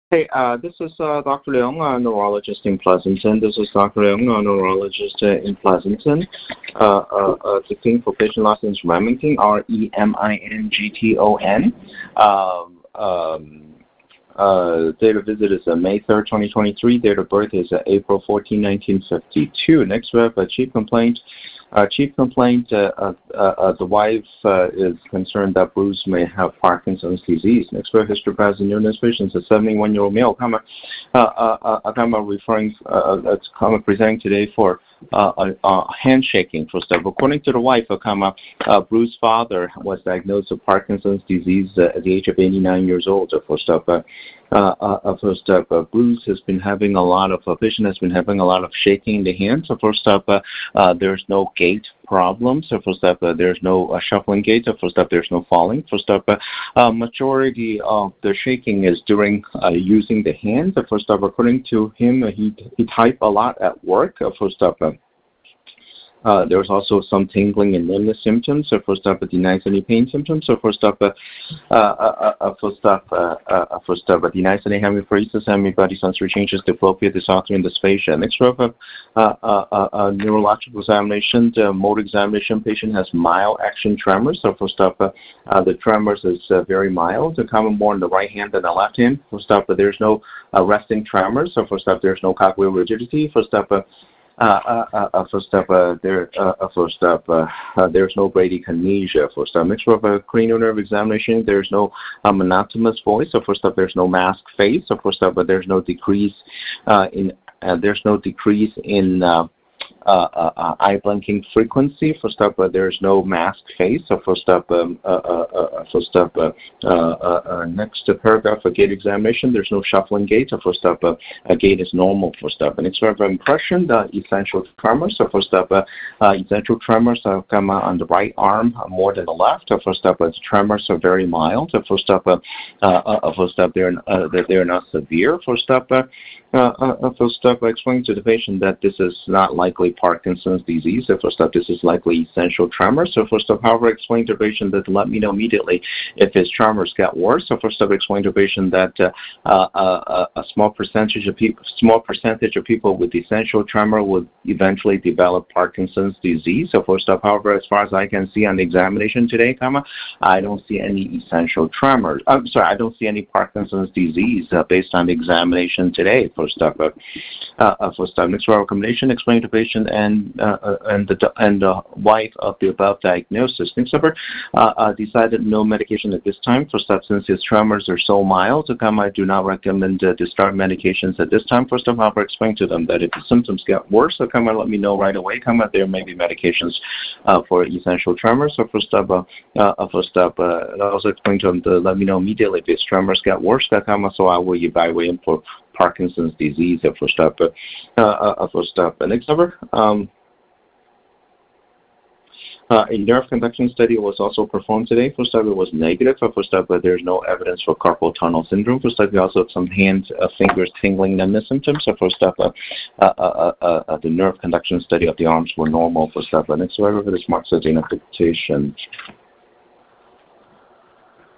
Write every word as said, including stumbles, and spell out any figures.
Hey, uh, this is uh, Doctor Leung, a neurologist in Pleasanton. This is Doctor Leung, a neurologist uh, in Pleasanton. Uh, uh, uh, the clinical patient last name is Remington, R E M I N G T O N. Um, um, uh, date of visit is uh, May third, twenty twenty-three. Date of birth is uh, April fourteenth, nineteen fifty-two. Next we have a chief complaint. Uh, chief complaint, uh, uh, uh, the wife uh, is concerned that Bruce may have Parkinson's disease. Next, for history present illness patient is a seventy-one-year-old male, comma, uh, uh, uh, comma referring, uh, uh, comma presenting today for uh, uh, uh, handshaking for stuff. According to the wife, uh, comma, uh, Bruce's father was diagnosed with Parkinson's disease uh, at the age of eighty-nine years old. Uh, for stuff. Uh, Uh, uh, first up, uh, Bruce has been having a lot of, uh, patient has been having a lot of shaking in the hands. So first up, uh, uh, there's no gait problems. So first up, uh, there's no uh, shuffling gait. So first up, there's no falling. First up, uh, uh, majority of the shaking is during uh, using the hands. So first up, according to him, uh, he, he typed a lot at work. Uh, first up, uh, Uh, there was also some tingling and numbness symptoms. So first up, uh, denies any pain symptoms. So first up, uh, uh, uh, uh, first up, uh, uh, first up, uh, denies any hemiparesis, hemibody sensory changes, diplopia, dysarthria, and dysphagia. Next up, uh, uh, uh, uh, neurological examination, the motor examination, patient has mild action tremors. So first up, uh, uh, the tremors is uh, very mild. The common more on the right hand than the left hand. First up, uh, there's no uh, resting tremors. So first up, there's no cogwheel rigidity. First up, uh, Uh, uh, uh, first up, uh, there, uh, uh, first up, uh, uh, there's no bradykinesia. First up, next up, uh, cranial nerve examination, there's no uh, monotonous voice. So first up, there's no mask face. So first up, but there's no decrease uh, in, uh, there's no decrease in uh, Uh, uh, uh, eye blinking frequency. First up, uh, there's no mask face. So first up, um, uh, uh, uh, first up, uh, uh, uh, next paragraph, a gait examination. There's no shuffling gait. So first up, uh, a gait is normal. First up, and next paragraph, impression, the essential tremors. So first up, uh, uh, essential tremors uh, come uh, on the right arm uh, more than the left. So first up, uh, tremors are very mild. So first up, uh, uh, uh, first up, they're uh, they're not severe. First up. Uh, Uh, uh, first up, I explained to the patient that this is not likely Parkinson's disease. So first up, this is likely essential tremors. So first up, however, I explained to the patient that to let me know immediately if his tremors got worse. So first up, I explained to the patient that uh, uh, uh, a small percentage of people, small percentage of people with essential tremor would eventually develop Parkinson's disease. So first up, however, as far as I can see on the examination today, comma, I don't see any essential tremors. I'm sorry, I don't see any Parkinson's disease uh, based on the examination today. First up, uh, uh, first up, next recommendation, explain to patient and uh, uh, and the and the wife of the above diagnosis. Next up, uh, uh, decided no medication at this time. First up, since his tremors are so mild, to come, I do not recommend uh, to start medications at this time. First up, however, explain to them that if the symptoms get worse, so come on, let me know right away. Come on, there may be medications uh, for essential tremors. So first up, uh, uh, first up, uh, I also explain to them to let me know immediately if his tremors get worse. Come on, so I will evaluate him for Parkinson's disease. Uh, first up, uh, uh, first up, uh, next number. Um, uh, a nerve conduction study was also performed today. First up, it was negative. Uh, first up, uh, there's no evidence for carpal tunnel syndrome. First up, we also have some hands, uh, fingers, tingling, numbness symptoms. So first up, uh, uh, uh, uh, uh, the nerve conduction study of the arms were normal. First up, uh, next, however, this marks a identification.